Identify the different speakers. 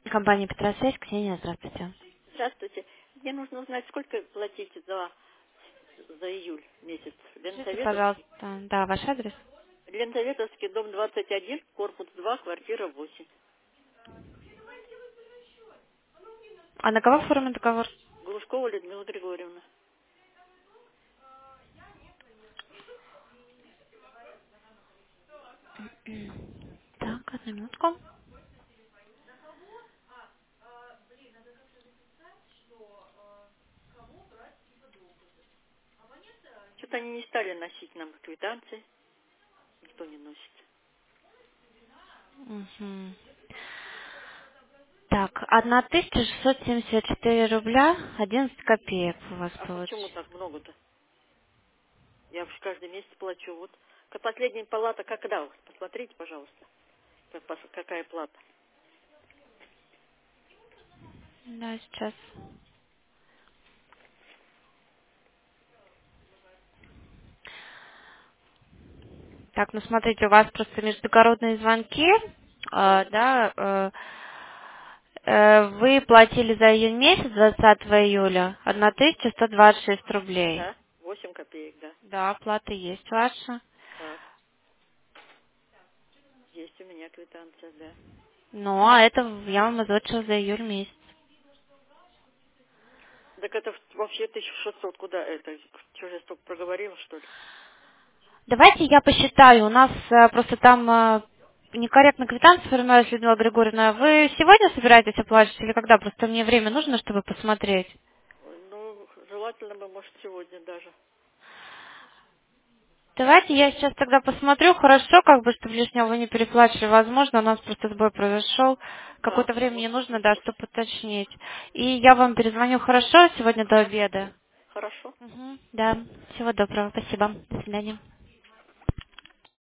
Speaker 1: Компания Петросвязь, Ксения, здравствуйте.
Speaker 2: Здравствуйте. Мне нужно узнать, сколько платите за июль месяц.
Speaker 1: Скажите,
Speaker 2: Ленсоветовский.
Speaker 1: пожалуйста, да, ваш адрес.
Speaker 2: Ленсоветовский, дом 21, корпус 2, квартира 8.
Speaker 1: А на кого оформлен договор?
Speaker 2: Глушкова Людмила Григорьевна.
Speaker 1: Так, одну минутку.
Speaker 2: Что-то они не стали носить нам квитанции. Никто не носит.
Speaker 1: Мгм. Так, 1674 рубля 11 копеек у вас
Speaker 2: А почему
Speaker 1: получится.
Speaker 2: так много-то? Я уж каждый месяц плачу. Вот последняя палата когда? Посмотрите, пожалуйста, какая плата.
Speaker 1: Да, сейчас. Так, ну смотрите, у вас просто междугородные звонки,
Speaker 2: Да,
Speaker 1: да, вы платили за июнь месяц, 20 июля, 1126 рублей.
Speaker 2: да, 8 копеек, да.
Speaker 1: Да, оплата есть ваша.
Speaker 2: Так, есть у меня квитанция, да.
Speaker 1: Ну, а это я вам озвучила за июль месяц.
Speaker 2: Так это вообще 1600, куда это? Что же я столько проговорила, что ли?
Speaker 1: Давайте я посчитаю. У нас просто там некорректно квитанция формируется, Людмила Григорьевна. Вы сегодня собираетесь оплачивать или когда? Просто мне время нужно, чтобы посмотреть.
Speaker 2: Ну, желательно бы, может, сегодня даже.
Speaker 1: Давайте я сейчас тогда посмотрю, хорошо, как бы, чтобы лишнего вы не переплачивали. Возможно, у нас просто сбой произошел.
Speaker 2: Да,
Speaker 1: Какое-то время мне
Speaker 2: может
Speaker 1: нужно,
Speaker 2: быть
Speaker 1: да,
Speaker 2: тоже.
Speaker 1: чтобы уточнить. И я вам перезвоню, хорошо, сегодня до
Speaker 2: Хорошо.
Speaker 1: обеда.
Speaker 2: Хорошо.
Speaker 1: Да, всего доброго, спасибо. До свидания.